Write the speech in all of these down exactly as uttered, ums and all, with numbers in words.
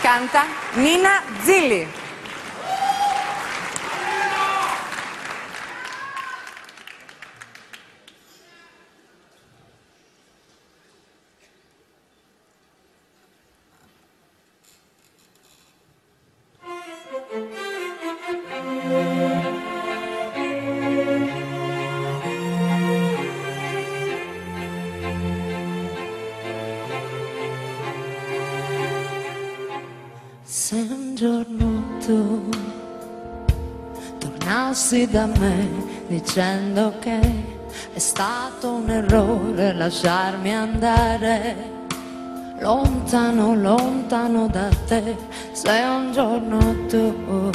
canta Nina Zilli. Se un giorno tu tornassi da me dicendo che è stato un errore lasciarmi andare lontano, lontano da te, se un giorno tu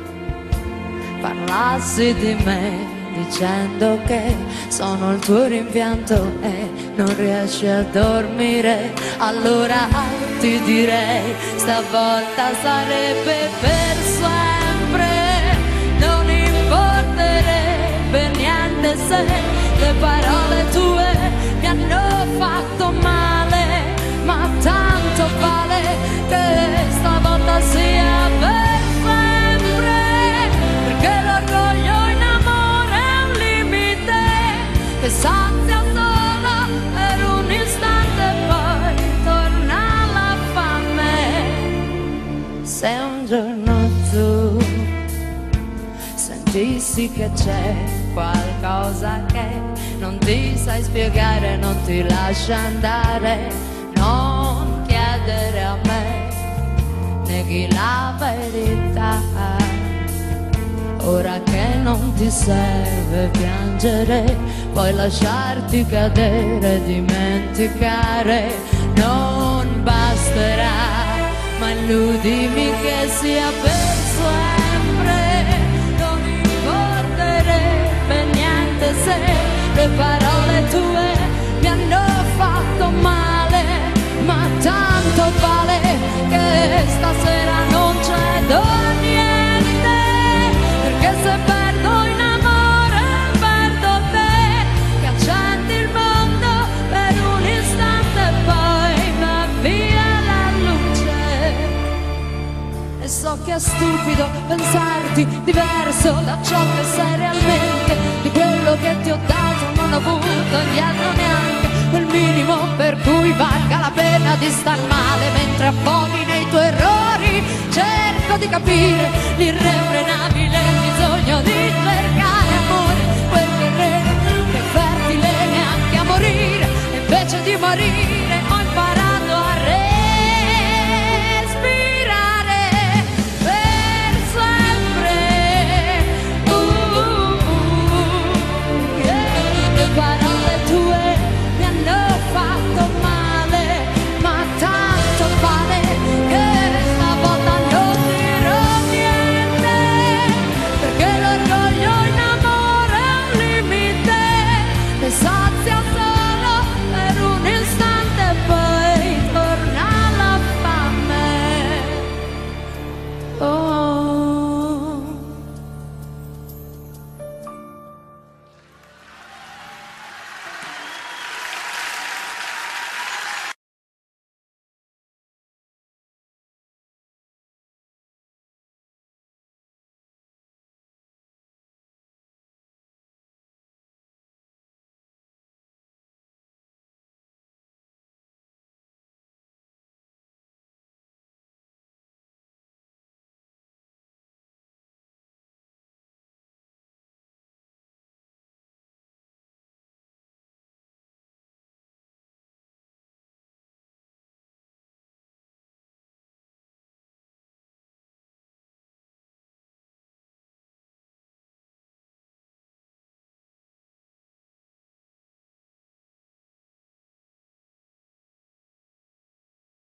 parlassi di me dicendo che sono il tuo rimpianto e non riesci a dormire, allora ti direi stavolta sarebbe per sempre, non importerebbe niente se le parole tue mi hanno fatto male, ma tanto vale che stavolta sia per sempre, perché l'orgoglio in amore è un limite che sazia solo per un istante e poi torna la fame. Se un giorno tu sentissi che c'è qualcosa che non ti sai spiegare, non ti lascia andare, non chiedere a me, neghi la verità. Ora che non ti serve piangere, puoi lasciarti cadere, dimenticare, non basterà, ma illudimi che sia per sempre, non importerebbe niente se le parole tue mi hanno fatto male, ma tanto vale che stasera non cedo niente, perché se perdo in amore perdo te, che accendi il mondo per un istante e poi va via la luce. E so che è stupido pensarti diverso da ciò che sei realmente, di quello che ti ho dato non ho avuto indietro neanche quel minimo per cui valga la pena di star male mentre affoghi nei tuoi errori. Cerco di capire l'irrefrenabile bisogno di cercare amore, quel guerriero che è fertile neanche a morire, e invece di morire